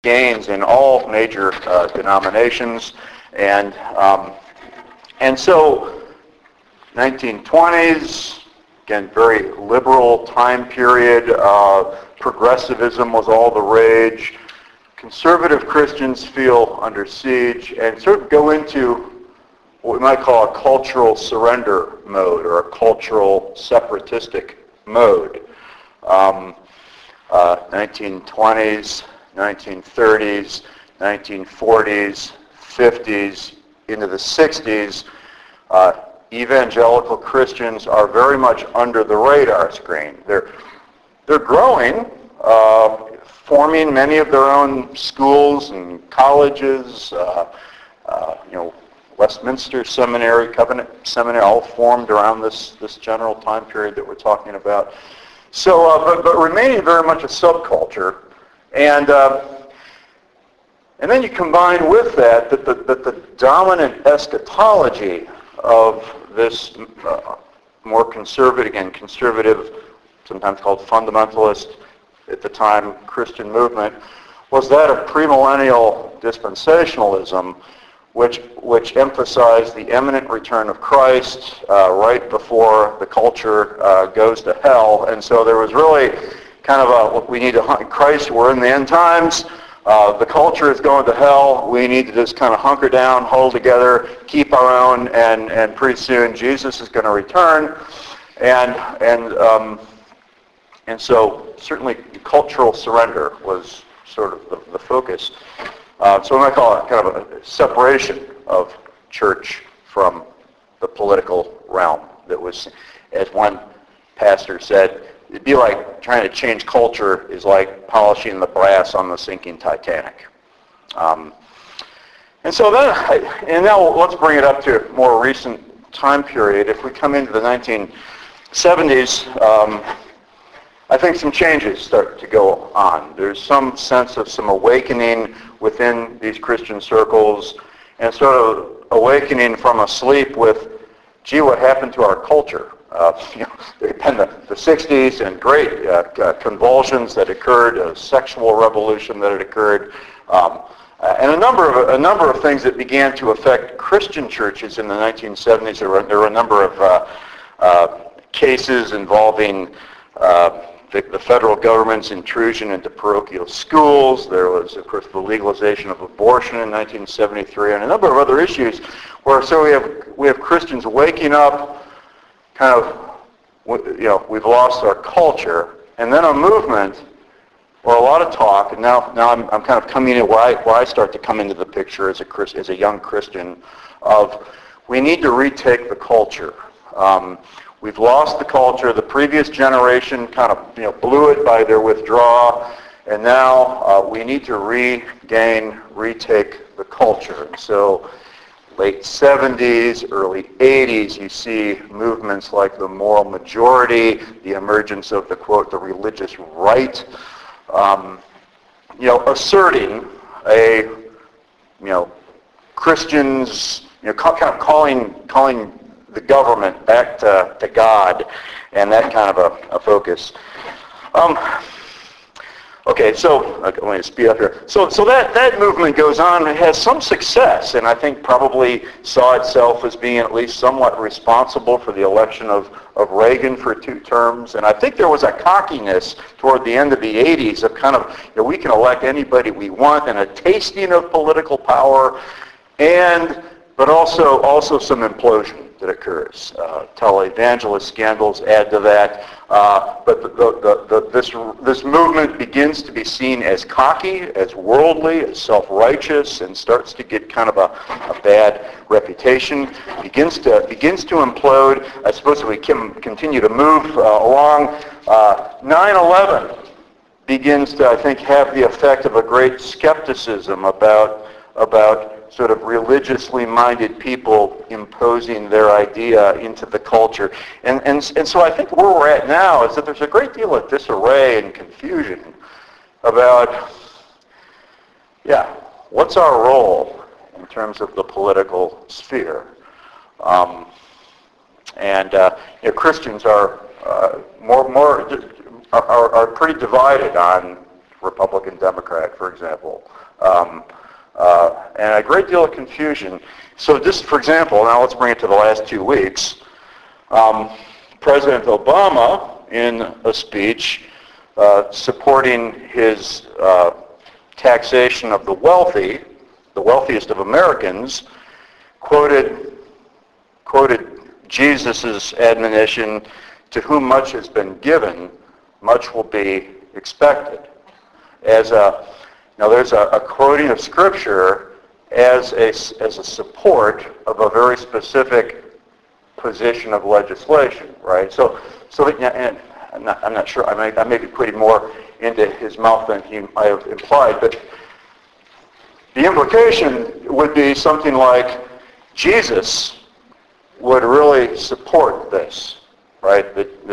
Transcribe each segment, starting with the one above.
gains in all major denominations, and so 1920s, again, very liberal time period. Progressivism was all the rage. Conservative Christians feel under siege and sort of go into what we might call a cultural surrender mode or a cultural separatistic mode. 1920s, 1930s, 1940s, 50s, into the 60s, evangelical Christians are very much under the radar screen. They're growing, forming many of their own schools and colleges, Westminster Seminary, Covenant Seminary, all formed around this general time period that we're talking about. So, but remaining very much a subculture, and then you combine with that the dominant eschatology of this more conservative, sometimes called fundamentalist at the time, Christian movement, was that of premillennial dispensationalism, which emphasized the imminent return of Christ right before the culture goes to hell. And so there was really kind of we need to hunt Christ. We're in the end times. The culture is going to hell. We need to just kind of hunker down, hold together, keep our own, and pretty soon Jesus is going to return. And so certainly cultural surrender was sort of the focus. So we might call it kind of a separation of church from the political realm. That was, as one pastor said, it'd be like trying to change culture is like polishing the brass on the sinking Titanic. And now let's bring it up to a more recent time period. If we come into the 1970s, I think some changes start to go on. There's some sense of some awakening within these Christian circles, and sort of awakening from a sleep with, gee, what happened to our culture? There had been the 60s and great convulsions that occurred, a sexual revolution that had occurred, and a number of things that began to affect Christian churches in the 1970s. There were a number of cases involving the federal government's intrusion into parochial schools. There was, of course, the legalization of abortion in 1973, and a number of other issues where we have Christians waking up, kind of, we've lost our culture, and then a movement or a lot of talk, and now I'm kind of coming in where I start to come into the picture as a young Christian, of we need to retake the culture. We've lost the culture. The previous generation kind of blew it by their withdrawal, and now we need to retake the culture. And so late 70s, early 80s, you see movements like the moral majority, the emergence of the, quote, the religious right, asserting a, Christians, kind of calling the government back to God, and that kind of a focus. Okay, so let me speed up here. So that movement goes on and has some success, and I think probably saw itself as being at least somewhat responsible for the election of Reagan for 2 terms. And I think there was a cockiness toward the end of the 80s of kind of, we can elect anybody we want, and a tasting of political power, but also some implosion that occurs. Televangelist scandals add to that. But this movement begins to be seen as cocky, as worldly, as self-righteous, and starts to get kind of a bad reputation. Begins to implode. I suppose if we can continue to move along, 9/11 begins to, I think, have the effect of a great skepticism about sort of religiously minded people imposing their idea into the culture. And so I think where we're at now is that there's a great deal of disarray and confusion about, what's our role in terms of the political sphere. Christians are pretty divided on Republican, Democrat, for example, and a great deal of confusion. So just, for example, now let's bring it to the last 2 weeks. President Obama, in a speech supporting his taxation of the wealthy, the wealthiest of Americans, quoted Jesus' admonition, "To whom much has been given, much will be expected." Now there's a quoting of Scripture as a support of a very specific position of legislation, right? So and I'm not sure. I may be putting more into his mouth than he might have implied, but the implication would be something like Jesus would really support this, right?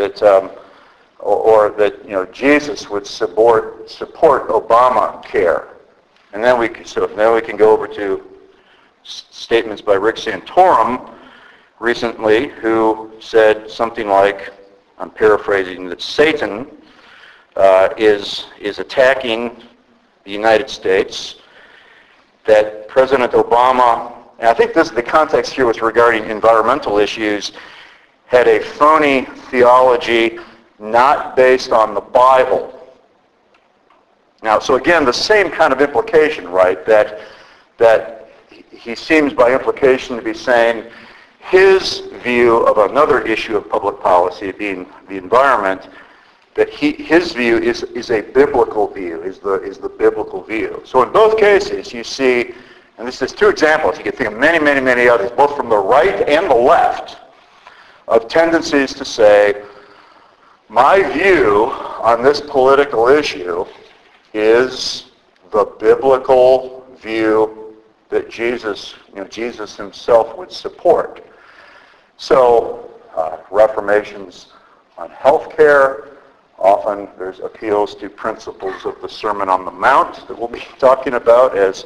Or that Jesus would support Obamacare, and then we can go over to statements by Rick Santorum recently, who said something like, I'm paraphrasing, that Satan is attacking the United States, that President Obama, and I think the context here was regarding environmental issues, had a phony theology not based on the Bible. Now, so again, the same kind of implication, right? That he seems by implication to be saying his view of another issue of public policy, being the environment, that his view is a biblical view, is the biblical view. So in both cases, you see, and this is 2 examples, you can think of many, many, many others, both from the right and the left, of tendencies to say, my view on this political issue is the biblical view that Jesus himself would support. So, reformations on health care, often there's appeals to principles of the Sermon on the Mount that we'll be talking about as,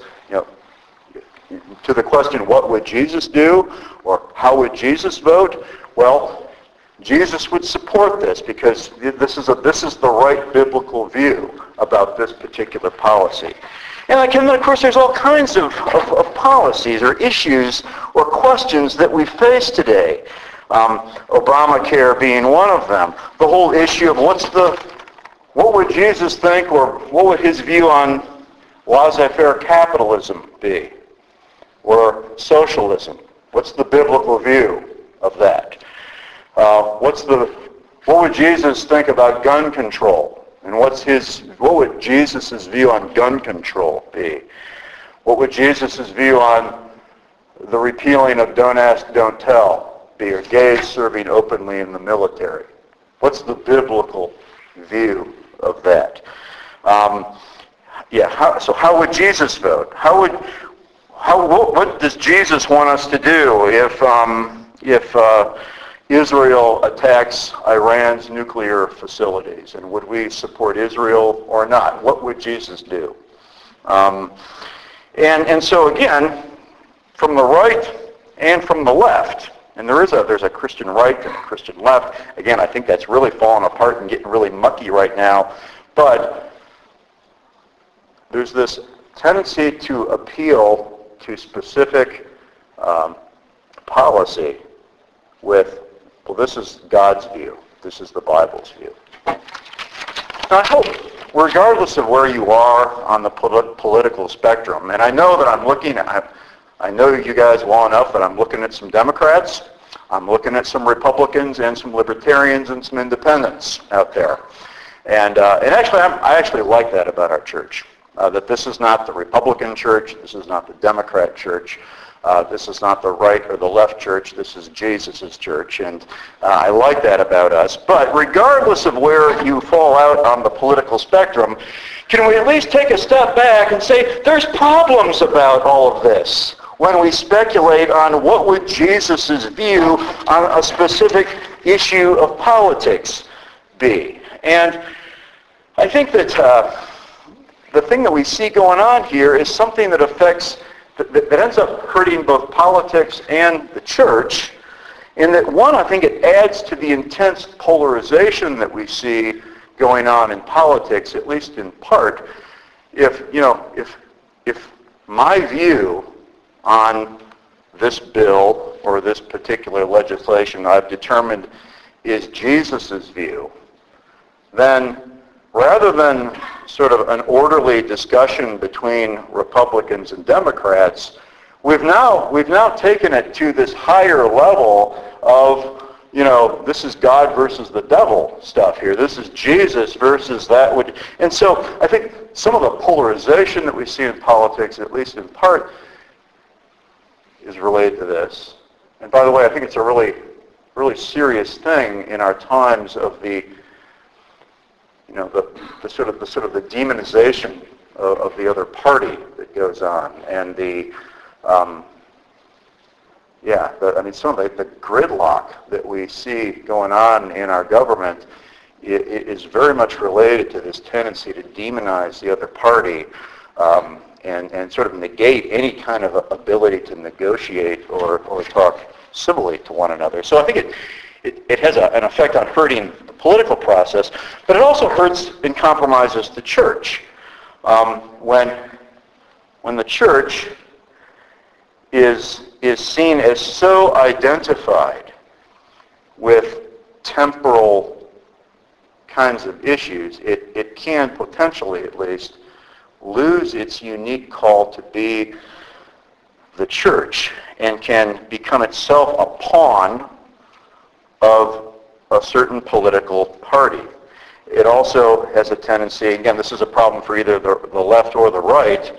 to the question, what would Jesus do? Or how would Jesus vote? Well, Jesus would support this because this is the right biblical view about this particular policy. And then, of course, there's all kinds of policies or issues or questions that we face today. Obamacare being one of them. The whole issue of what would Jesus think, or what would his view on laissez-faire capitalism be? Or socialism? What's the biblical view of that? What would Jesus think about gun control? And what would Jesus' view on gun control be? What would Jesus' view on the repealing of Don't Ask, Don't Tell be, or gays serving openly in the military? What's the biblical view of that? So how would Jesus vote? What does Jesus want us to do if Israel attacks Iran's nuclear facilities? And would we support Israel or not? What would Jesus do? And so again, from the right and from the left, and there's a Christian right and a Christian left. Again, I think that's really falling apart and getting really mucky right now. But there's this tendency to appeal to specific policy with, well, this is God's view. This is the Bible's view. Now, I hope, regardless of where you are on the political spectrum, and I know that I know you guys well enough that I'm looking at some Democrats, I'm looking at some Republicans and some Libertarians and some Independents out there. And actually, I actually like that about our church, that this is not the Republican church, this is not the Democrat church, this is not the right or the left church, this is Jesus' church, and I like that about us. But regardless of where you fall out on the political spectrum, can we at least take a step back and say there's problems about all of this when we speculate on what would Jesus' view on a specific issue of politics be? And I think that the thing that we see going on here is something that affects, that ends up hurting both politics and the church, in that, one, I think it adds to the intense polarization that we see going on in politics, at least in part, if my view on this bill or this particular legislation I've determined is Jesus' view, then rather than sort of an orderly discussion between Republicans and Democrats, we've now taken it to this higher level of, this is God versus the devil stuff here. This is Jesus versus that would. And so I think some of the polarization that we see in politics, at least in part, is related to this. And by the way, I think it's a really, really serious thing in our times of the sort of the demonization of the other party that goes on, and some of the gridlock that we see going on in our government is very much related to this tendency to demonize the other party and sort of negate any kind of ability to negotiate or talk civilly to one another. So I think it has an effect on hurting the political process, but it also hurts and compromises the church. When the church is seen as so identified with temporal kinds of issues, it can potentially, at least, lose its unique call to be the church and can become itself a pawn of a certain political party. It also has a tendency, again, this is a problem for either the left or the right,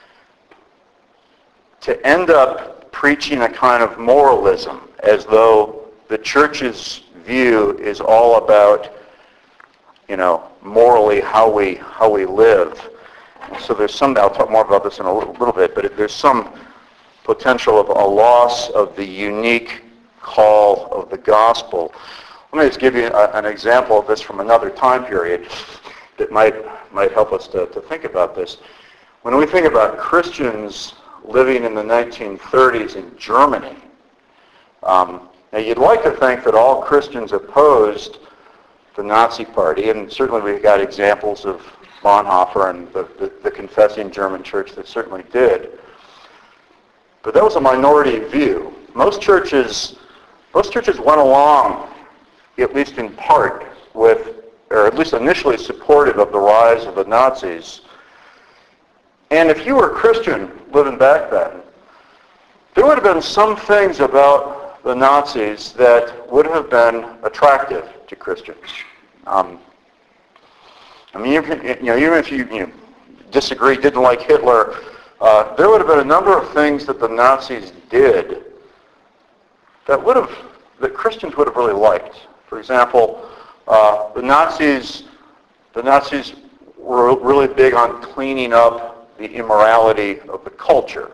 to end up preaching a kind of moralism, as though the church's view is all about, morally how we live. So there's some, I'll talk more about this in a little bit, but there's some potential of a loss of the unique call of the gospel. Let me just give you an example of this from another time period that might help us to think about this. When we think about Christians living in the 1930s in Germany, now you'd like to think that all Christians opposed the Nazi Party, and certainly we've got examples of Bonhoeffer and the confessing German church that certainly did. But that was a minority view. Most churches went along, at least in part, with, or at least initially supportive of the rise of the Nazis. And if you were a Christian living back then, there would have been some things about the Nazis that would have been attractive to Christians. Even if you disagree, didn't like Hitler, there would have been a number of things that the Nazis did that Christians would have really liked. For example, the Nazis were really big on cleaning up the immorality of the culture.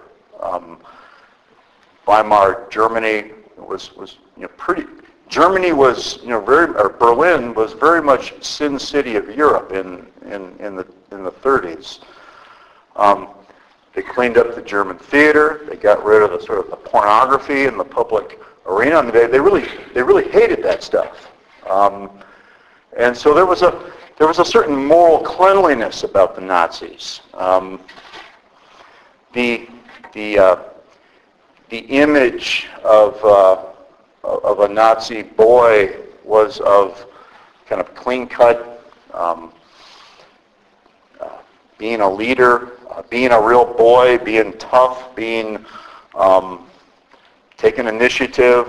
Weimar Germany was pretty. Germany was Berlin was very much Sin City of Europe in the 30s. They cleaned up the German theater. They got rid of the pornography in the public arena. I mean, they really hated that stuff. And so there was a certain moral cleanliness about the Nazis. The image of a Nazi boy was of kind of clean-cut, being a leader, being a real boy, being tough, being taking initiative.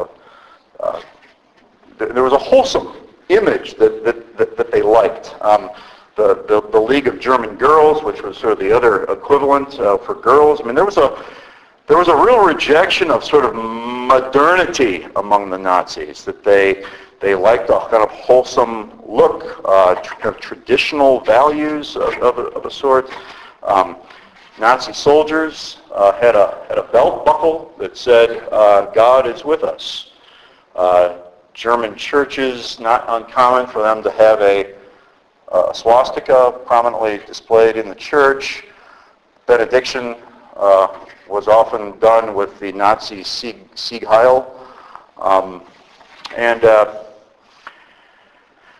There was a wholesome image that they liked. The League of German Girls, which was sort of the other equivalent for girls. I mean, there was a real rejection of sort of modernity among the Nazis, that they liked a kind of wholesome look, kind of traditional values of a sort. Nazi soldiers had a belt buckle that said, "God is with us." German churches, not uncommon for them to have a swastika prominently displayed in the church. Benediction was often done with the Nazi Sieg Heil.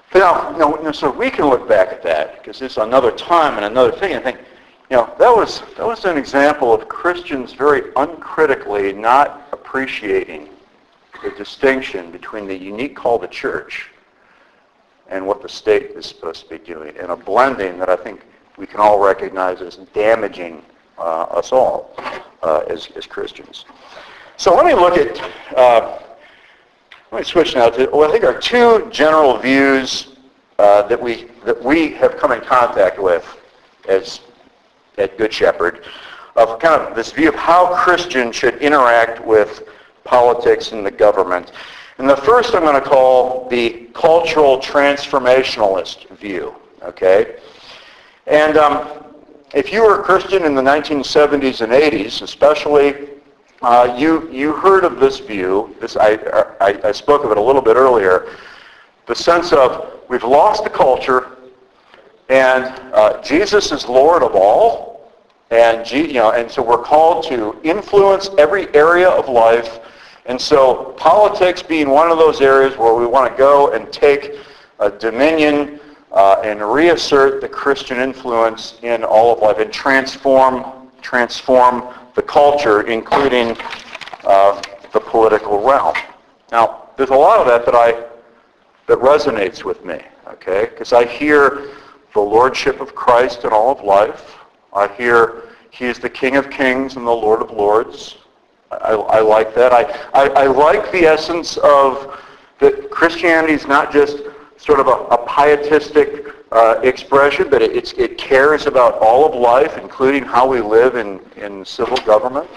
But so we can look back at that, because it's another time and another thing, and think, that was an example of Christians very uncritically not appreciating the distinction between the unique call of the church and what the state is supposed to be doing, and a blending that I think we can all recognize as damaging us all as Christians. So let me look at, let me switch now to, I think our two general views that we have come in contact with at Good Shepherd, of kind of this view of how Christians should interact with politics and the government. And the first I'm going to call the cultural transformationalist view, okay? And if you were a Christian in the 1970s and 80s, especially, you heard of this view. I spoke of it a little bit earlier. The sense of we've lost the culture, and Jesus is Lord of all, and so we're called to influence every area of life. And so politics being one of those areas where we want to go and take dominion and reassert the Christian influence in all of life and transform the culture, including the political realm. Now, there's a lot of that resonates with me, okay? Because I hear the lordship of Christ in all of life. I hear he is the King of Kings and the Lord of Lords. I like that. I like the essence of that Christianity is not just sort of a pietistic expression, but it cares about all of life, including how we live in civil government.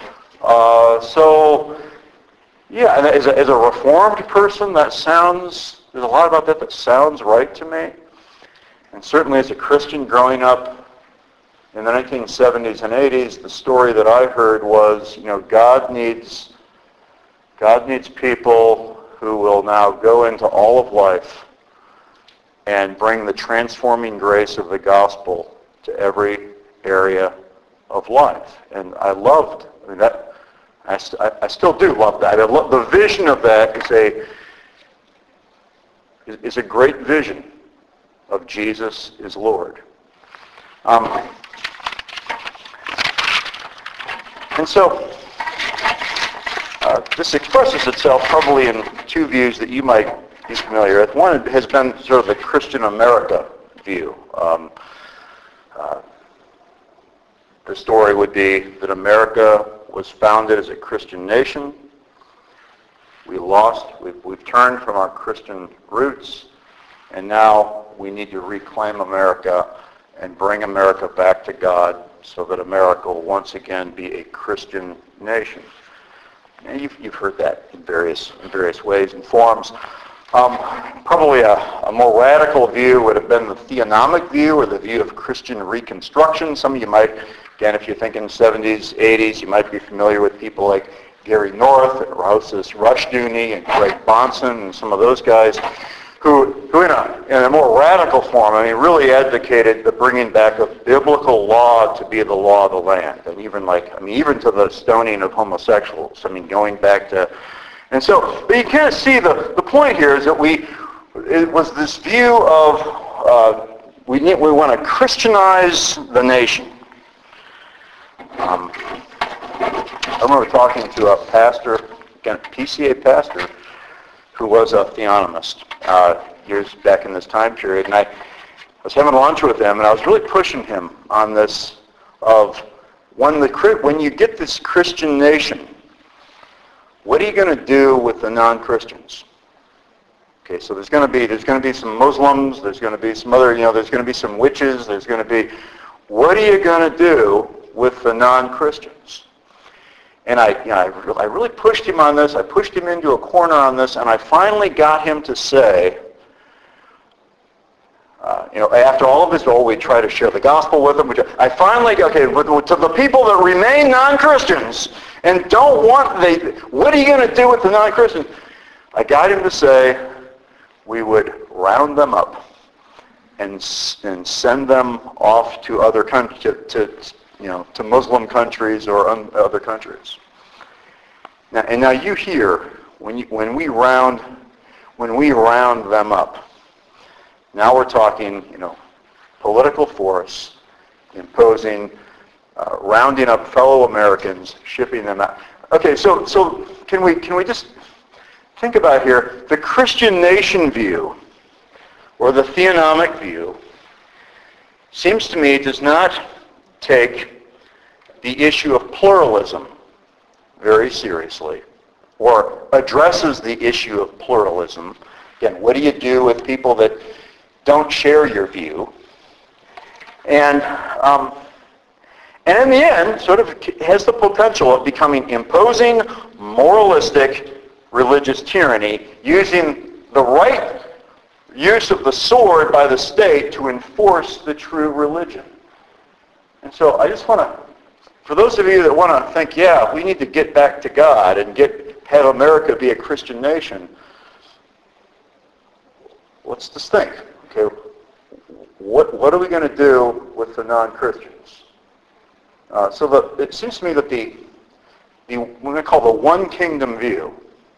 So, yeah, and as a Reformed person, there's a lot about that sounds right to me. And certainly as a Christian growing up in the 1970s and 80s, the story that I heard was, God needs people who will now go into all of life and bring the transforming grace of the gospel to every area of life. And I still do love that. The vision of that is a great vision of Jesus is Lord. And so this expresses itself probably in two views that you might be familiar with. One has been sort of the Christian America view. The story would be that America was founded as a Christian nation. We've turned from our Christian roots, and now we need to reclaim America and bring America back to God so that America will once again be a Christian nation. And you've heard that in various ways and forms. Probably a more radical view would have been the theonomic view, or the view of Christian Reconstruction. Some of you might, again, if you're thinking 70s, 80s, you might be familiar with people like Gary North and Rousas Rushdoony and Greg Bahnsen and some of those guys who in a more radical form, really advocated the bringing back of biblical law to be the law of the land, and even to the stoning of homosexuals. Going back to, and so, but you kind of see the point here is that it was this view of we want to Christianize the nation. I remember talking to a pastor, again, PCA pastor, who was a theonomist years back in this time period, and I was having lunch with him, and I was really pushing him on this of when you get this Christian nation, what are you going to do with the non-Christians? Okay, so there's going to be some Muslims, there's going to be some other, there's going to be some witches, what are you going to do with the non-Christians? And I really pushed him on this. I pushed him into a corner on this, and I finally got him to say, after all of this, we try to share the gospel with them. I finally, to the people that remain non-Christians and what are you going to do with the non-Christians? I got him to say, we would round them up and send them off to other countries, to Muslim countries or other countries. Now you hear when we round them up, Now we're talking, political force, imposing, rounding up fellow Americans, shipping them out. Okay, so can we just think about here, the Christian nation view, or the theonomic view, seems to me does not take the issue of pluralism very seriously, or addresses the issue of pluralism. Again, what do you do with people that don't share your view? And in the end, sort of has the potential of becoming imposing, moralistic, religious tyranny, using the right use of the sword by the state to enforce the true religion. And so I just want to, for those of you that want to think, yeah, we need to get back to God and have America be a Christian nation, let's just think, okay, what are we going to do with the non-Christians? It seems to me that what we call the one kingdom view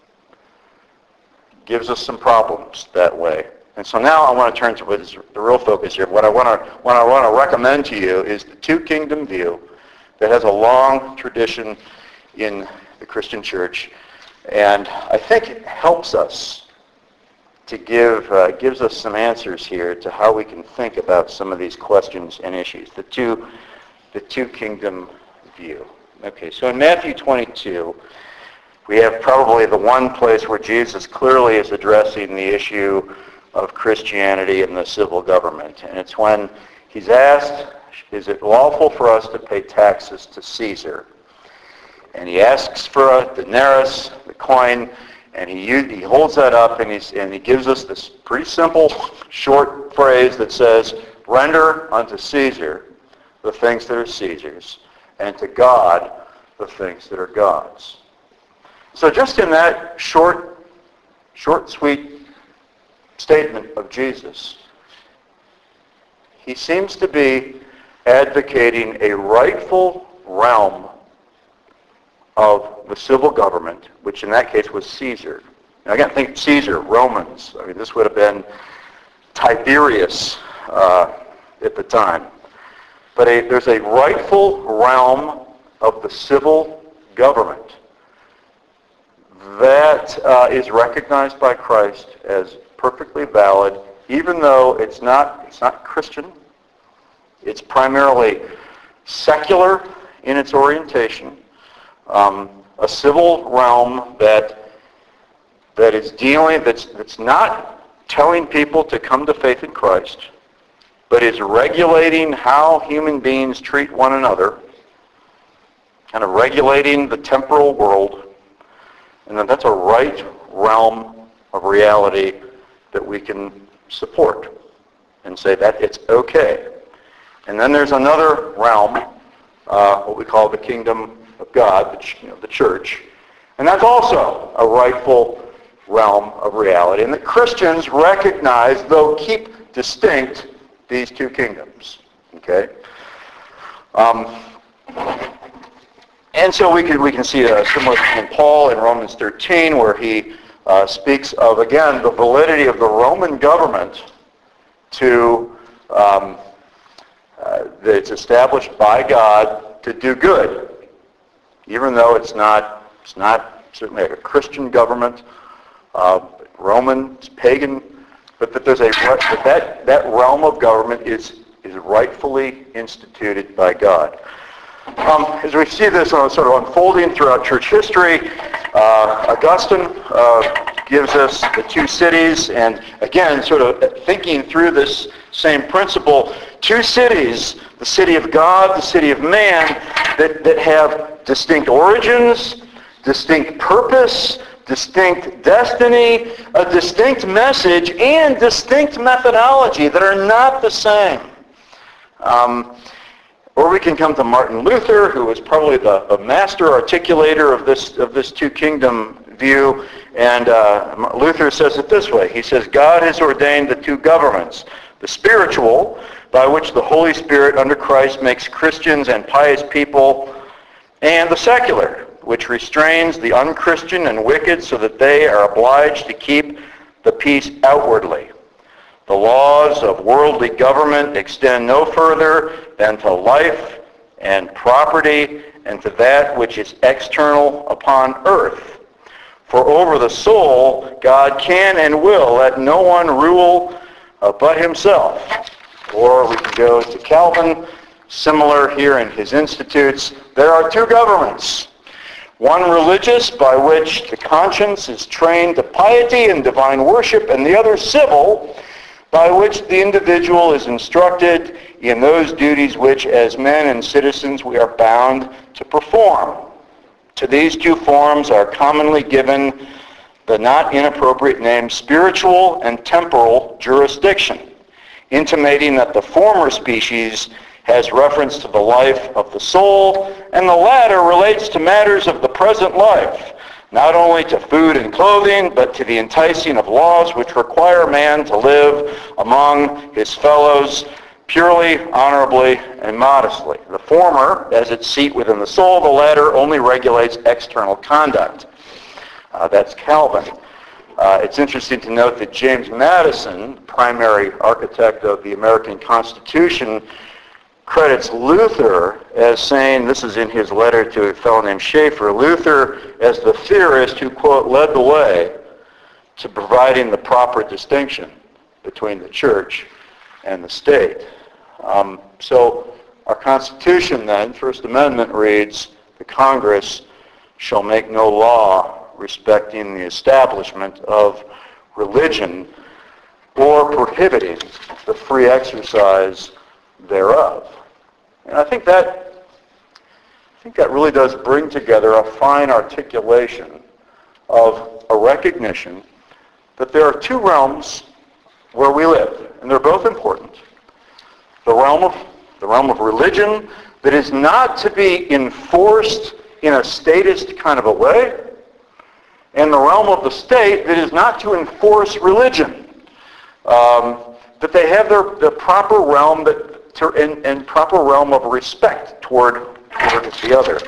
gives us some problems that way. And so now I want to turn to what is the real focus here. What I want to recommend to you is the two kingdom view that has a long tradition in the Christian church, and I think it helps us to gives us some answers here to how we can think about some of these questions and issues. The two kingdom view. Okay, so in Matthew 22, we have probably the one place where Jesus clearly is addressing the issue of Christianity and the civil government. And it's when he's asked, is it lawful for us to pay taxes to Caesar? And he asks for a denarius, the coin, and he holds that up and he gives us this pretty simple, short phrase that says, render unto Caesar the things that are Caesar's, and to God the things that are God's. So just in that short, sweet statement of Jesus, he seems to be advocating a rightful realm of the civil government, which in that case was Caesar. Now again, think Caesar, Romans. I mean, this would have been Tiberius at the time. But there's a rightful realm of the civil government that is recognized by Christ as perfectly valid, even though it's not Christian. It's primarily secular in its orientation. A civil realm that is that's not telling people to come to faith in Christ, but is regulating how human beings treat one another, kind of regulating the temporal world, and that's a right realm of reality that we can support and say that it's okay. And then there's another realm, what we call the kingdom of God, the church, and that's also a rightful realm of reality. And the Christians recognize, though keep distinct, these two kingdoms. Okay? And so we can see a similar thing in Paul in Romans 13, where he speaks of, again, the validity of the Roman government that it's established by God to do good, even though it's not certainly a Christian government, Roman, it's pagan, but that there's that realm of government is rightfully instituted by God. As we see this sort of unfolding throughout church history, Augustine gives us the two cities, and again, sort of thinking through this same principle, two cities, the city of God, the city of man, that have distinct origins, distinct purpose, distinct destiny, a distinct message, and distinct methodology that are not the same. Or we can come to Martin Luther, who was probably the master articulator of this two kingdom view, and Luther says it this way. He says, God has ordained the two governments, the spiritual, by which the Holy Spirit under Christ makes Christians and pious people, and the secular, which restrains the unchristian and wicked so that they are obliged to keep the peace outwardly. The laws of worldly government extend no further than to life and property and to that which is external upon earth. For over the soul, God can and will let no one rule but himself. Or we can go to Calvin, similar here in his Institutes. There are two governments. One religious, by which the conscience is trained to piety and divine worship, and the other civil, by which the individual is instructed in those duties which, as men and citizens, we are bound to perform. To these two forms are commonly given the not inappropriate name spiritual and temporal jurisdiction, intimating that the former species has reference to the life of the soul, and the latter relates to matters of the present life, not only to food and clothing, but to the enticing of laws which require man to live among his fellows purely, honorably, and modestly. The former has its seat within the soul, the latter only regulates external conduct. That's Calvin. It's interesting to note that James Madison, primary architect of the American Constitution, credits Luther as saying, this is in his letter to a fellow named Schaeffer, Luther as the theorist who, quote, led the way to providing the proper distinction between the church and the state. So our Constitution then, First Amendment reads, the Congress shall make no law respecting the establishment of religion or prohibiting the free exercise thereof. And I think that really does bring together a fine articulation of a recognition that there are two realms where we live, and they're both important. The realm of religion that is not to be enforced in a statist kind of a way, and the realm of the state that is not to enforce religion. That they have their proper realm and proper realm of respect toward the other.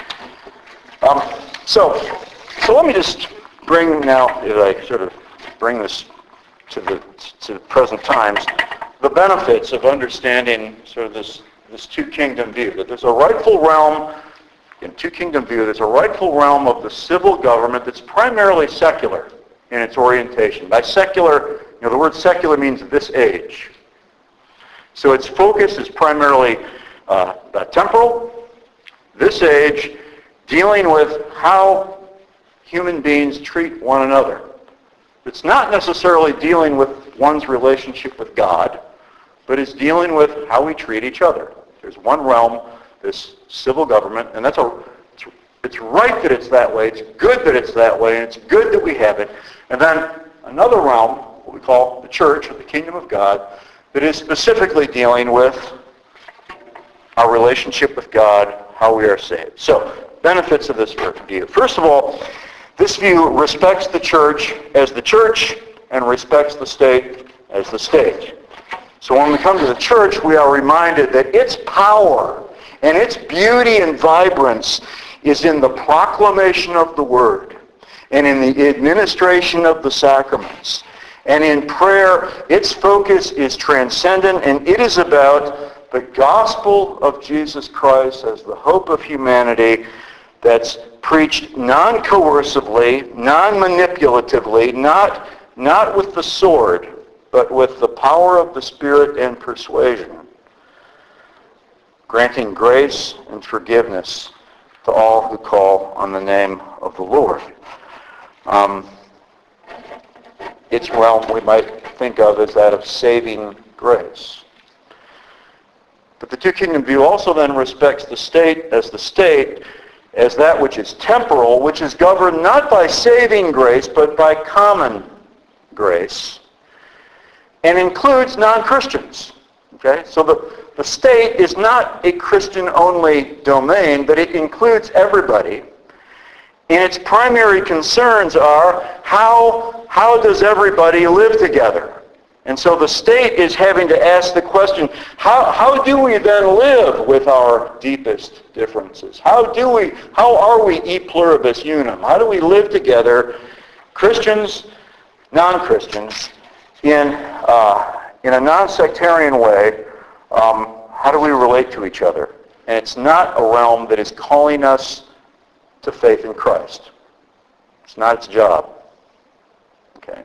So let me just bring now, as I sort of bring this to the present times, the benefits of understanding sort of this two-kingdom view. That there's a rightful realm, in two-kingdom view, there's a rightful realm of the civil government that's primarily secular in its orientation. By secular, the word secular means this age. So its focus is primarily temporal, this age, dealing with how human beings treat one another. It's not necessarily dealing with one's relationship with God, but it's dealing with how we treat each other. There's one realm, this civil government, and it's right that it's that way, it's good that it's that way, and it's good that we have it. And then another realm, what we call the church, or the kingdom of God, that is specifically dealing with our relationship with God, how we are saved. So, benefits of this view. First of all, this view respects the church as the church and respects the state as the state. So when we come to the church, we are reminded that its power and its beauty and vibrance is in the proclamation of the word and in the administration of the sacraments. And in prayer, its focus is transcendent, and it is about the gospel of Jesus Christ as the hope of humanity that's preached non-coercively, non-manipulatively, not with the sword, but with the power of the Spirit and persuasion, granting grace and forgiveness to all who call on the name of the Lord. Its realm we might think of as that of saving grace. But the two-kingdom view also then respects the state as that which is temporal, which is governed not by saving grace, but by common grace, and includes non-Christians. Okay? So the state is not a Christian-only domain, but it includes everybody. And its primary concerns are how does everybody live together? And so the state is having to ask the question, how do we then live with our deepest differences? How are we e pluribus unum? How do we live together, Christians, non-Christians, in a non-sectarian way, how do we relate to each other? And it's not a realm that is calling us to faith in Christ. It's not its job. Okay.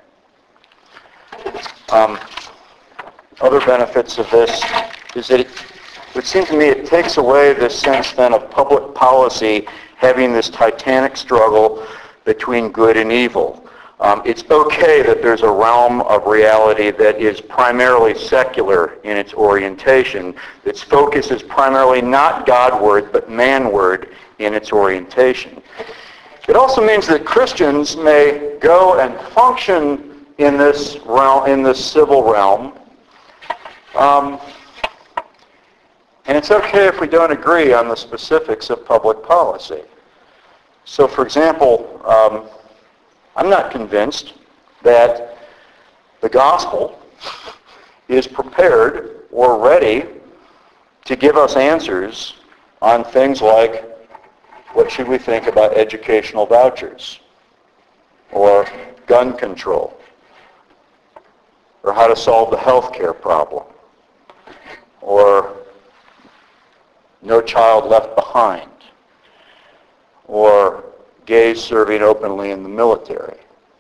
Other benefits of this is that it would seem to me it takes away this sense then of public policy having this titanic struggle between good and evil. It's okay that there's a realm of reality that is primarily secular in its orientation. Its focus is primarily not Godward, but manward in its orientation. It also means that Christians may go and function in this realm, in this civil realm. And it's okay if we don't agree on the specifics of public policy. So, for example, I'm not convinced that the gospel is prepared or ready to give us answers on things like what should we think about educational vouchers, or gun control, or how to solve the health care problem, or no child left behind, or gays serving openly in the military.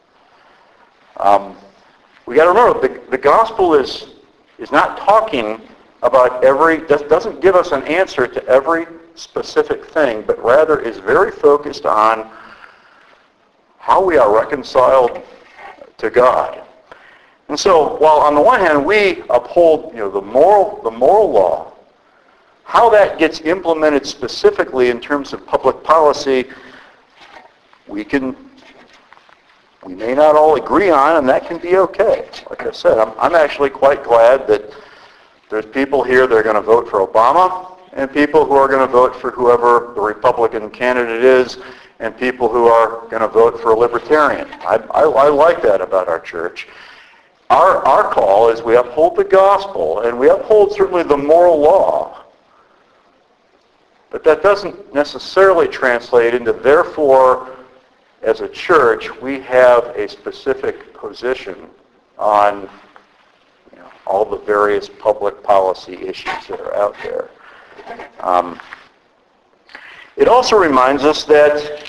We got to remember the gospel is not talking about doesn't give us an answer to every specific thing, but rather is very focused on how we are reconciled to God. And so, while on the one hand we uphold, the moral law, how that gets implemented specifically in terms of public policy, we may not all agree on, and that can be okay. Like I said, I'm actually quite glad that there's people here that are going to vote for Obama, and people who are going to vote for whoever the Republican candidate is, and people who are going to vote for a libertarian. I like that about our church. Our call is we uphold the gospel, and we uphold certainly the moral law. But that doesn't necessarily translate into, therefore, as a church, we have a specific position on all the various public policy issues that are out there. It also reminds us that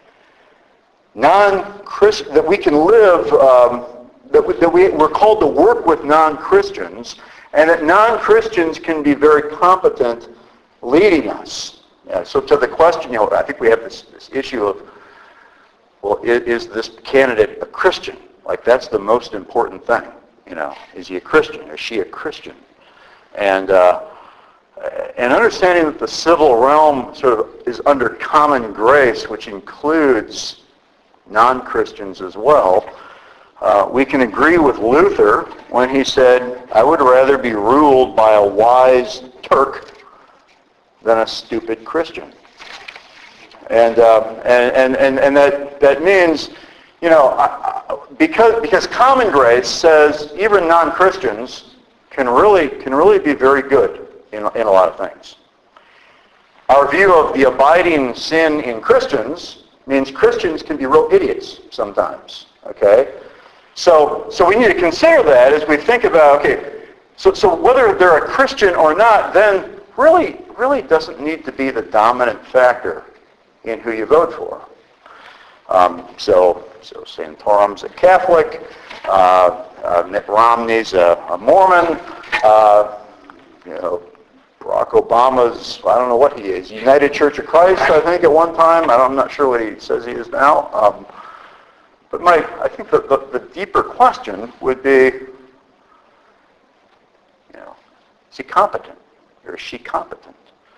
that we can live, we're called to work with non-Christians, and that non-Christians can be very competent leading us. So to the question, I think we have this issue of, well, is this candidate a Christian? Like, that's the most important thing. Is he a Christian? Is she a Christian? And understanding that the civil realm sort of is under common grace, which includes non-Christians as well, we can agree with Luther when he said, I would rather be ruled by a wise Turk than a stupid Christian. And that means, because common grace says even non-Christians can really be very good in a lot of things. Our view of the abiding sin in Christians means Christians can be real idiots sometimes. Okay, so we need to consider that as we think about so whether they're a Christian or not, then really doesn't need to be the dominant factor in who you vote for. So Santorum's a Catholic, Mitt Romney's a Mormon, Barack Obama's, I don't know what he is, United Church of Christ, I think at one time. I'm not sure what he says he is now. But I think the deeper question would be, is he competent? Or is she competent?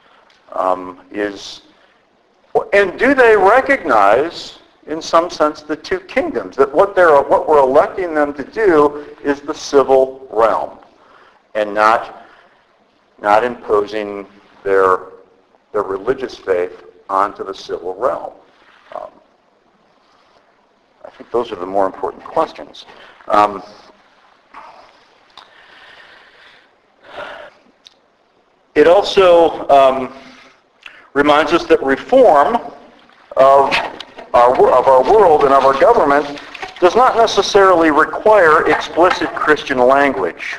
And do they recognize, in some sense, the two kingdoms? That what we're electing them to do is the civil realm, and not imposing their religious faith onto the civil realm. I think those are the more important questions. It also reminds us that reform of our world and of our government does not necessarily require explicit Christian language.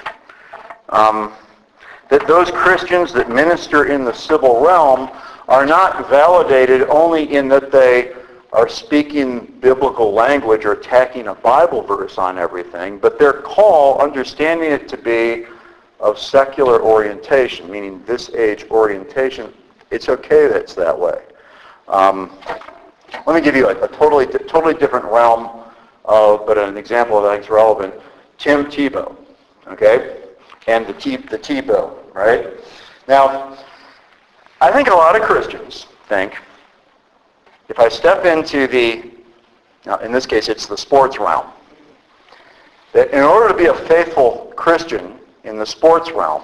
That those Christians that minister in the civil realm are not validated only in that they are speaking biblical language or tacking a Bible verse on everything, but their call, understanding it to be of secular orientation, meaning this age orientation, it's okay that it's that way. Let me give you a totally different realm, but an example that I think is relevant. Tim Tebow, okay? And the Tebow, right? Now, I think a lot of Christians think if I step into now in this case it's the sports realm, that in order to be a faithful Christian in the sports realm,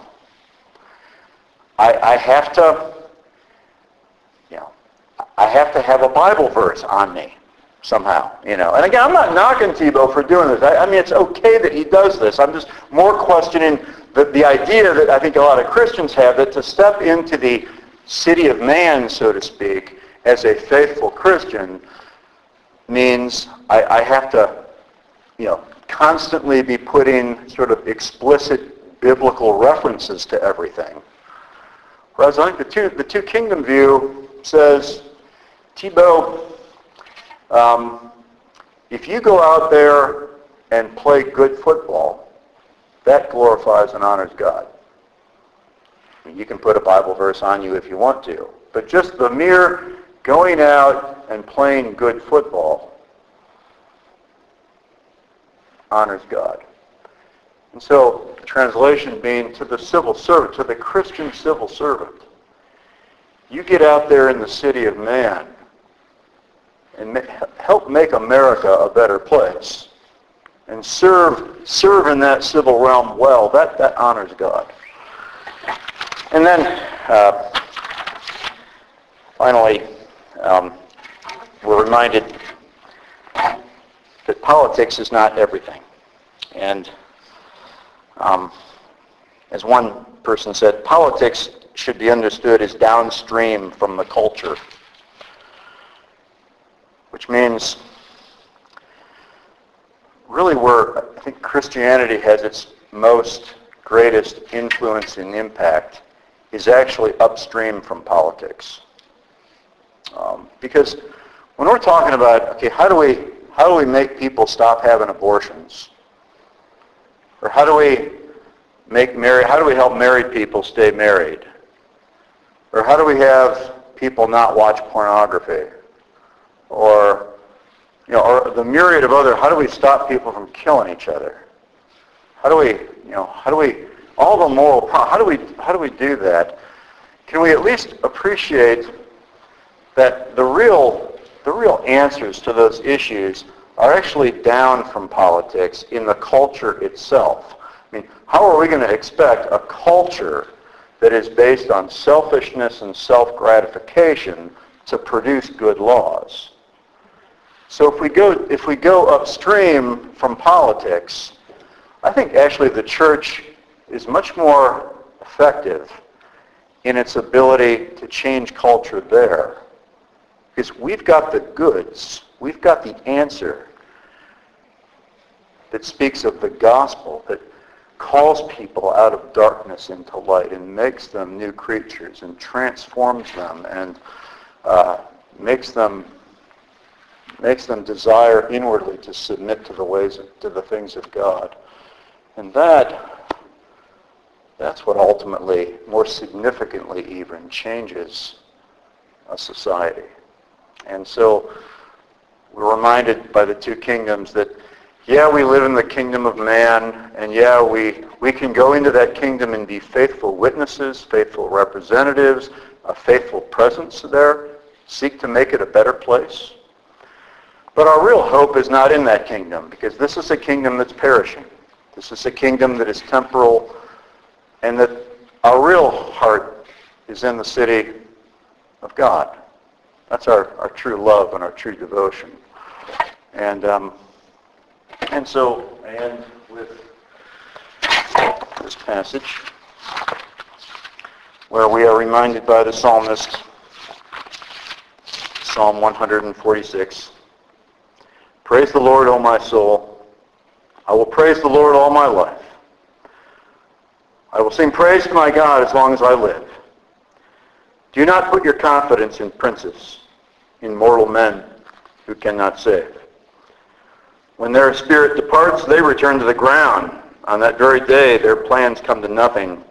I have to, I have to have a Bible verse on me somehow, And again, I'm not knocking Tebow for doing this. I mean, it's okay that he does this. I'm just more questioning the idea that I think a lot of Christians have, that to step into the city of man, so to speak, as a faithful Christian means I have to, constantly be putting sort of explicit biblical references to everything. Whereas I think the two kingdom view says, Tebow, if you go out there and play good football, that glorifies and honors God. You can put a Bible verse on you if you want to, but just the mere going out and playing good football honors God. And so, the translation being to the civil servant, to the Christian civil servant, you get out there in the city of man and help make America a better place and serve in that civil realm well. That honors God. And then, finally, we're reminded that politics is not everything. And as one person said, politics should be understood as downstream from the culture, which means really where I think Christianity has its most greatest influence and impact is actually upstream from politics. Because when we're talking about, okay, how do we make people stop having abortions? Or how do we help married people stay married? Or how do we have people not watch pornography? Or the myriad of other, how do we stop people from killing each other? How do we, all the moral, how do we do that? Can we at least appreciate that the real answers to those issues are actually down from politics in the culture itself? I mean, how are we going to expect a culture that is based on selfishness and self-gratification to produce good laws? So if we go upstream from politics, I think actually the church is much more effective in its ability to change culture there. Because we've got the goods, we've got the answer that speaks of the gospel, that calls people out of darkness into light and makes them new creatures and transforms them and makes them desire inwardly to submit to the things of God. And that's what ultimately, more significantly even, changes a society. And so we're reminded by the two kingdoms that, yeah, we live in the kingdom of man, and yeah, we can go into that kingdom and be faithful witnesses, faithful representatives, a faithful presence there, seek to make it a better place. But our real hope is not in that kingdom, because this is a kingdom that's perishing. This is a kingdom that is temporal, and that our real heart is in the city of God. That's our true love and our true devotion. And so I end with this passage where we are reminded by the psalmist, Psalm 146, Praise the Lord, O my soul. I will praise the Lord all my life. I will sing praise to my God as long as I live. Do not put your confidence in princes, in mortal men who cannot save. When their spirit departs, they return to the ground. On that very day, their plans come to nothing.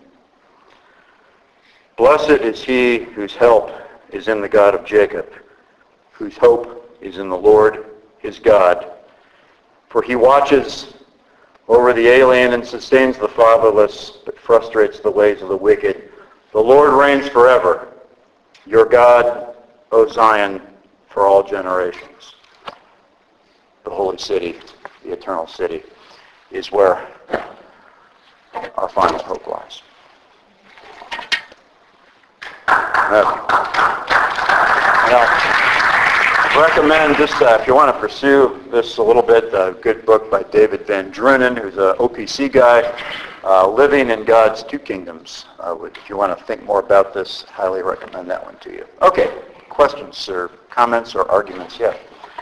Blessed is he whose help is in the God of Jacob, whose hope is in the Lord his God. For he watches over the alien and sustains the fatherless, but frustrates the ways of the wicked. The Lord reigns forever. Your God, O Zion, for all generations. The holy city, the eternal city, is where our final hope lies. I recommend this, if you want to pursue this a little bit, a good book by David Van Drunen, who's an OPC guy, Living in God's Two Kingdoms. If you want to think more about this, highly recommend that one to you. Okay, questions or comments or arguments? Yeah.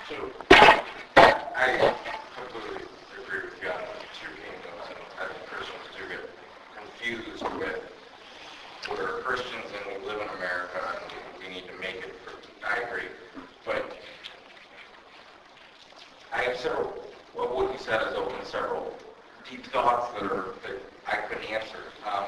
I completely agree with you on the two kingdoms, and I think Christians do get confused with we're Christians and we live in America and we need to make it. I agree, but I have several. Well, what you said has opened several deep thoughts that I couldn't answer.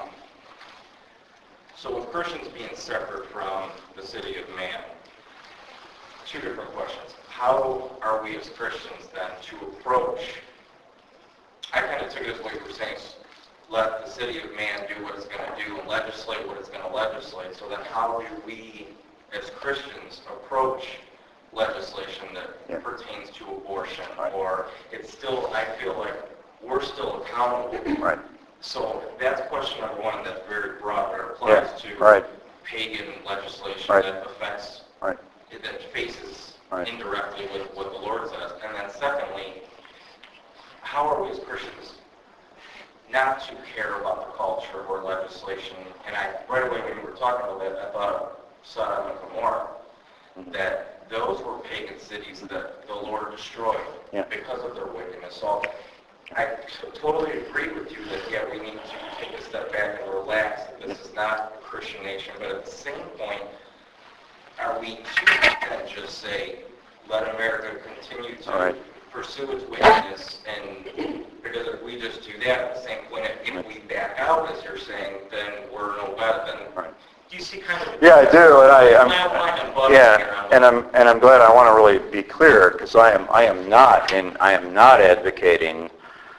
So with Christians being separate from the city of man, two different questions. How are we as Christians then to approach, I kind of took it as what you were saying, let the city of man do what it's going to do and legislate what it's going to legislate. So then how do we as Christians approach legislation that pertains to abortion? Right. Or it's still, I feel like we're still accountable. Right. So that's question number one. That's very broad, but it applies to pagan legislation that affects, that faces indirectly with what the Lord says. And then secondly, how are we as Christians not to care about the culture or legislation? And right away when you were talking about that, I thought of Sodom and Gomorrah, that those were pagan cities that the Lord destroyed because of their wickedness. So I totally agree with you that, we need to take a step back and relax. This is not a Christian nation, but at the same point, are we to then just say, let America continue to pursue its wickedness, and because if we just do that, at the same point, if we back out, as you're saying, then we're no better than... Do you see kind of... Yeah, I do, and I'm glad. I want to really be clear, because I am not advocating,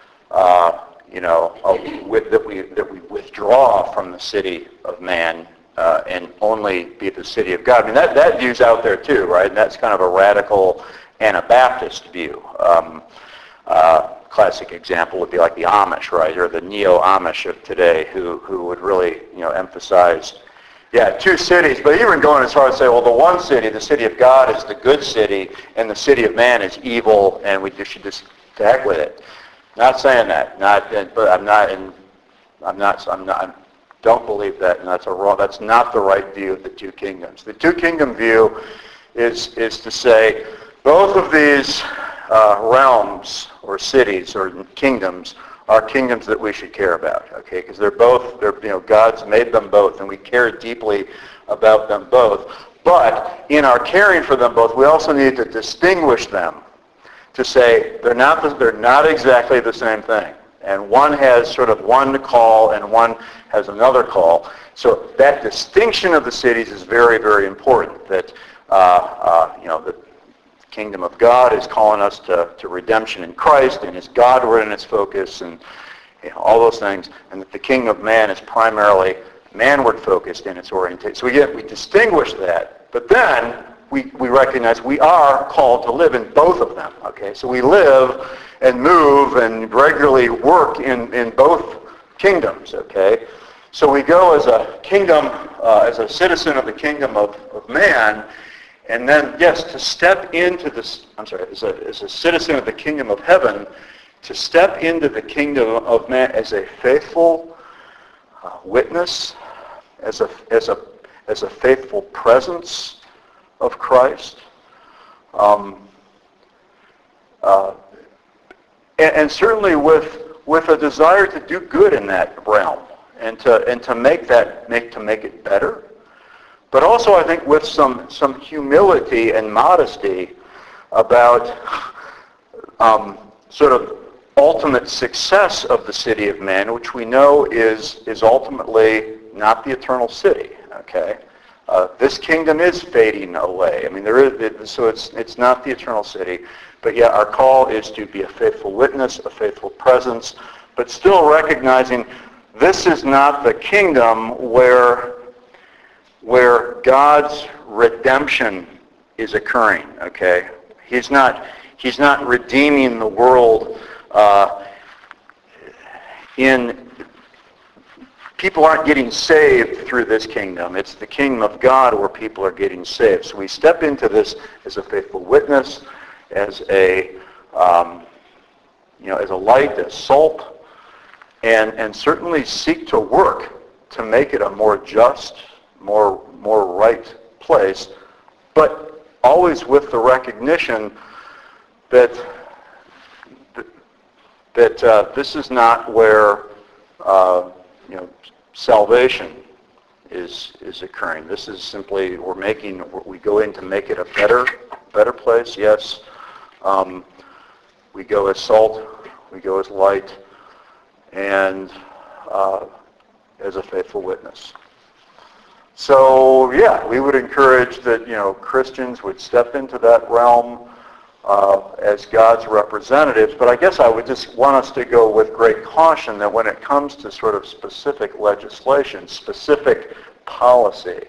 that we withdraw from the city of man and only be the city of God. I mean, that view's out there too, right? And that's kind of a radical Anabaptist view. Classic example would be like the Amish, right, or the neo-Amish of today, who would really, emphasize, two cities, but even going as far as say, well, the one city, the city of God, is the good city, and the city of man is evil, and we should just to heck with it. Not saying that, I don't believe that, and that's not the right view of the two kingdoms. The two kingdom view is to say both of these realms or cities or kingdoms are kingdoms that we should care about, okay? Because God's made them both, and we care deeply about them both. But in our caring for them both, we also need to distinguish them, to say they're not exactly the same thing, and one has sort of one call and one has another call. So that distinction of the cities is very, very important. That the kingdom of God is calling us to redemption in Christ, and is Godward in its focus, and all those things, and that the kingdom of man is primarily manward focused in its orientation. So we distinguish that, but then we recognize we are called to live in both of them. Okay, so we live and move and regularly work in both kingdoms. Okay, so we go as a kingdom, as a citizen of the kingdom of man. And then, to step into this, as a citizen of the kingdom of heaven, to step into the kingdom of man as a faithful witness, as a faithful presence of Christ. and certainly with a desire to do good in that realm and to make it better. But also, I think, with some humility and modesty about sort of ultimate success of the city of man, which we know is ultimately not the eternal city. Okay, this kingdom is fading away. I mean, so it's not the eternal city. But yet, our call is to be a faithful witness, a faithful presence, but still recognizing this is not the kingdom where God's redemption is occurring. Okay, He's not redeeming the world people aren't getting saved through this kingdom. It's the kingdom of God where people are getting saved. So we step into this as a faithful witness, as a as a light, as salt, and certainly seek to work to make it a more just, more right place, but always with the recognition that this is not where salvation is occurring. This is simply we go in to make it a better place. Yes, we go as salt, we go as light, and as a faithful witness. So yeah, we would encourage that Christians would step into that realm as God's representatives, but I guess I would just want us to go with great caution that when it comes to sort of specific legislation, specific policy,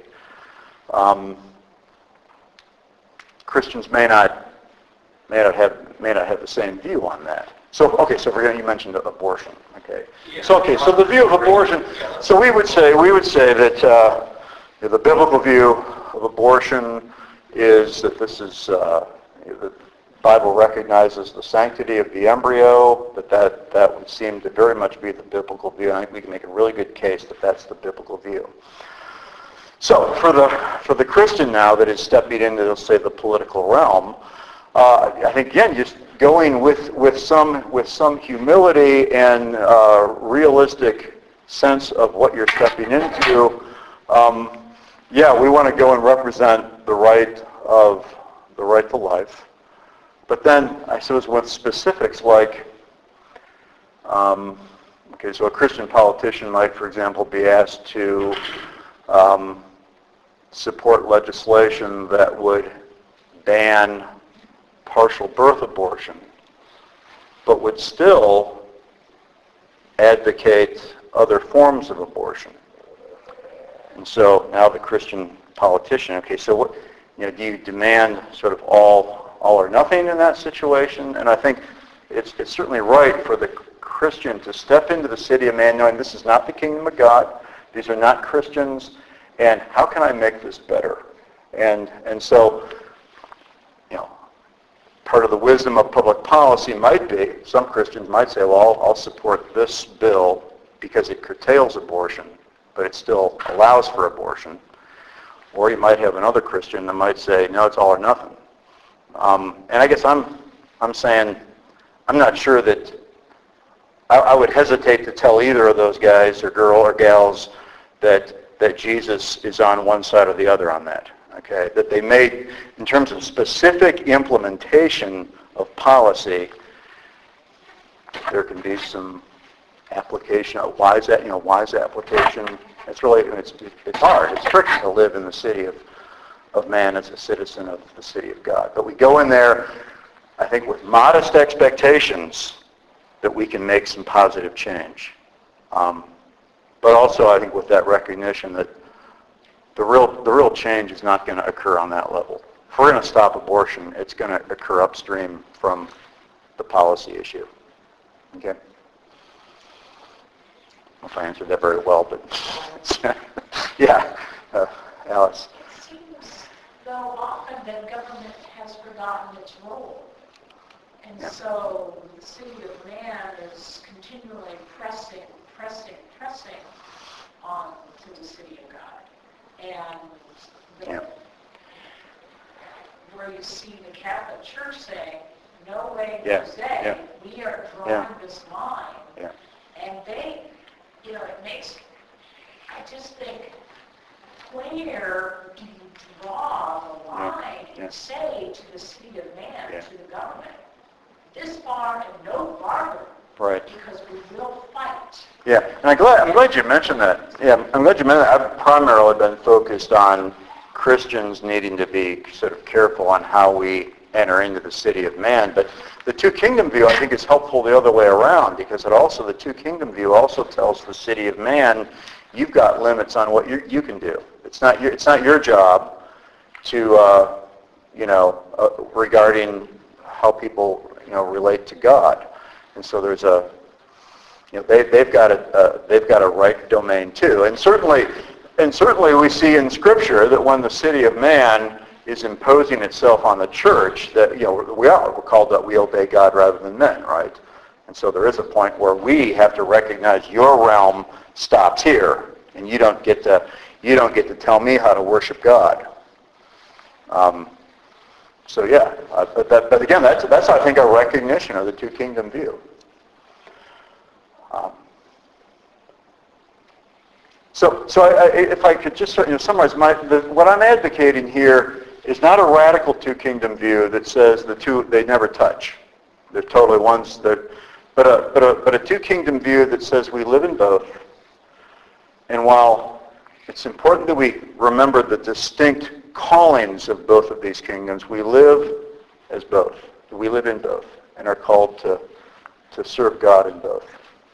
Christians may not have the same view on that. So you mentioned abortion. Okay. Yeah. So the view of abortion. So we would say that the biblical view of abortion is that this is the Bible recognizes the sanctity of the embryo, that would seem to very much be the biblical view. I think we can make a really good case that that's the biblical view. So for the Christian now that is stepping into, let's say, the political realm, I think again just going with some humility and realistic sense of what you're stepping into. We want to go and represent the right to life. But then, I suppose with specifics like, so a Christian politician might, for example, be asked to support legislation that would ban partial birth abortion, but would still advocate other forms of abortion. And so now the Christian politician, so what, do you demand sort of all or nothing in that situation? And I think it's certainly right for the Christian to step into the city of man knowing this is not the kingdom of God, these are not Christians, and how can I make this better? And so, part of the wisdom of public policy might be, some Christians might say, well, I'll support this bill because it curtails abortion, but it still allows for abortion. Or you might have another Christian that might say, no, it's all or nothing. And I guess I'm saying, I'm not sure that, I would hesitate to tell either of those guys or girl or gals that Jesus is on one side or the other on that. Okay, that they made, in terms of specific implementation of policy, there can be some application. Wise application. It's really, it's hard. It's tricky to live in the city of man as a citizen of the city of God. But we go in there, I think, with modest expectations that we can make some positive change. But also, I think, with that recognition that the real change is not going to occur on that level. If we're going to stop abortion, it's going to occur upstream from the policy issue. Okay? I don't know if I answered that very well, but yeah, Alice. It seems, though, often that government has forgotten its role. And so the city of man is continually pressing on to the city of God. And where you see the Catholic Church saying, no way, Yeah. Jose, Yeah. we are drawing Yeah. this line. Yeah. And they, it makes, I just think, where do you draw the line Yeah. and say to the city of Man, Yeah. to the government, this far and no farther, Right. because we will fight. Yeah, and I'm glad you mentioned that. Yeah, I'm glad you mentioned that. I've primarily been focused on Christians needing to be sort of careful on how we enter into the city of man. But the two kingdom view, I think, is helpful the other way around, because the two kingdom view also tells the city of man, you've got limits on what you can do. It's not your job to regarding how people relate to God. And so there's they've got a right domain too. And certainly we see in Scripture that when the city of man is imposing itself on the church, that we're called that we obey God rather than men, right? And so there is a point where we have to recognize your realm stops here, and you don't get to tell me how to worship God. But again, that's I think a recognition of the two kingdom view. If I could just summarize, what I'm advocating here is not a radical two kingdom view that says they never touch. They're totally ones but a two kingdom view that says we live in both. And while it's important that we remember the distinct callings of both of these kingdoms, we live as both. We live in both and are called to serve God in both.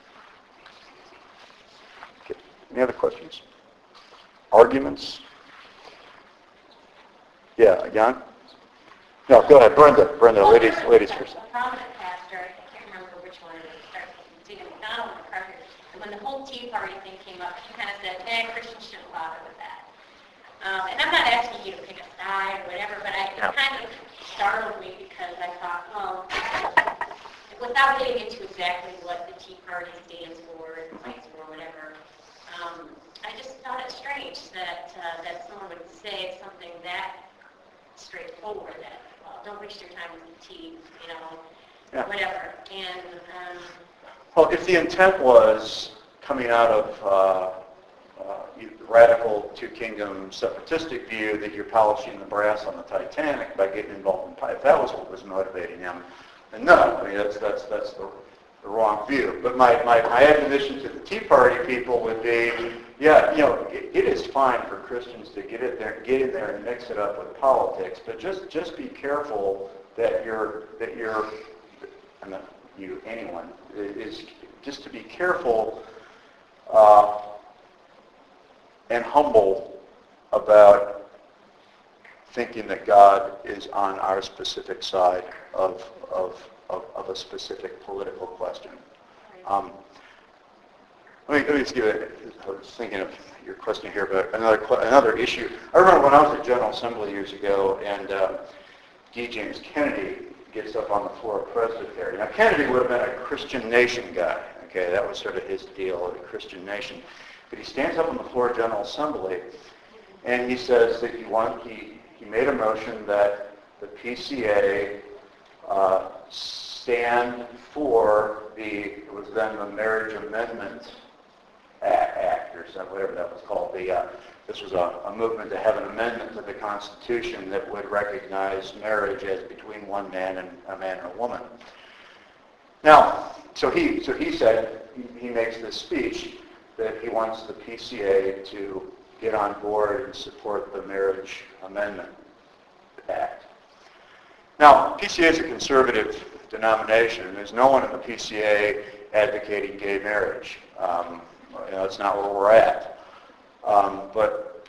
Okay. Any other questions? Arguments? Yeah, Jan? No, go ahead. Brenda, ladies first. A prominent pastor, I can't remember which one, it's either McDonald or Carter, and when the whole Tea Party thing came up, he kind of said, Christians shouldn't bother with that. And I'm not asking you to pick a side or whatever, but it kind of startled me because I thought, without getting into exactly what the Tea Party stands for and fights for, whatever, I just thought it strange that someone would say something that straightforward, that, don't waste your time with the tea, whatever. And well, if the intent was coming out of radical two-kingdom separatistic view that you're polishing the brass on the Titanic by getting involved in if that was what was motivating him, then no, that's the wrong view. But my admonition to the Tea Party people would be, it is fine for Christians to get in there and mix it up with politics, but just be careful that anyone is just to be careful and humble about thinking that God is on our specific side of a specific political question. Let me just give I was thinking of your question here, but another issue. I remember when I was at General Assembly years ago, and D. James Kennedy gets up on the floor of Presbytery. Now, Kennedy would have been a Christian nation guy. Okay, that was sort of his deal, a Christian nation. But he stands up on the floor of General Assembly, and he says that he made a motion that the PCA stand for it was then the Marriage Amendment Act or something, whatever that was called. This was a movement to have an amendment to the Constitution that would recognize marriage as between one man and a woman. Now, so he said, he makes this speech that he wants the PCA to get on board and support the Marriage Amendment Act. Now, PCA is a conservative denomination, and there's no one in the PCA advocating gay marriage. That's not where we're at. But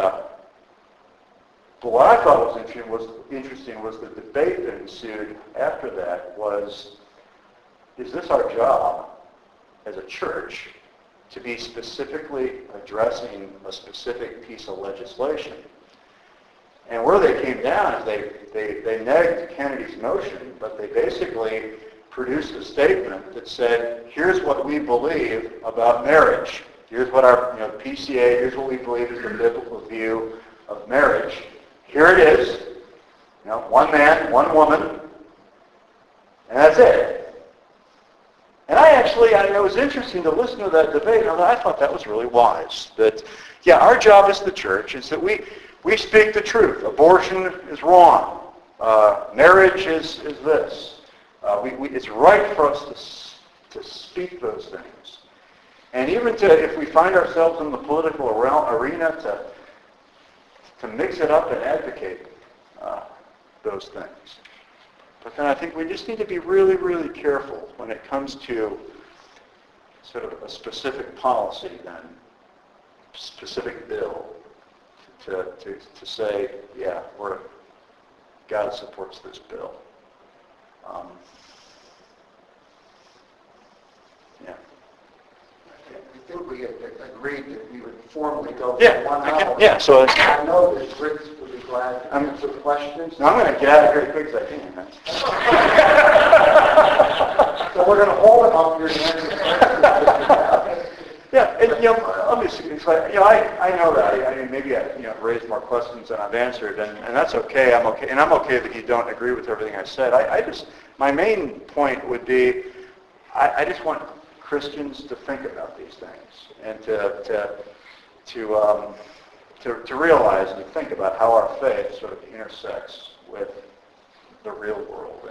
what I thought was interesting was the debate that ensued after that was, is this our job as a church to be specifically addressing a specific piece of legislation? And where they came down is they negged Kennedy's motion, but they basically produced a statement that said, here's what we believe about marriage. Here's what our PCA, here's what we believe is the biblical view of marriage. Here it is. One man, one woman, And that's it. And it was interesting to listen to that debate, and I thought that was really wise. That, yeah, our job as the church is that we speak the truth. Abortion is wrong. Marriage is this. It's right for us to speak those things. And even if we find ourselves in the political arena, to mix it up and advocate those things. But then I think we just need to be really, really careful when it comes to sort of a specific policy, then, specific bill, to say, yeah, God supports this bill. Yeah. I think we had agreed that we would formally go for Yeah, 1 hour. yeah. So I know that Rick would be glad to answer questions. I'm going to get out of here as quick as I can. So we're going to hold it up here and answer questions. Yeah, and obviously, it's like, I know that. I mean, maybe I've raised more questions than I've answered, and that's okay. I'm okay, and I'm okay that you don't agree with everything I said. My main point would be, I just want Christians to think about these things and to realize and to think about how our faith sort of intersects with the real world.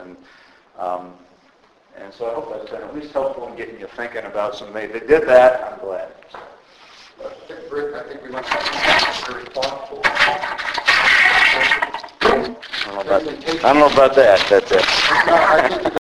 And so I hope that's been at least helpful in getting you thinking about some. They did that. I'm glad. Rick, I think we want to be responsible. I don't know about that. No, I think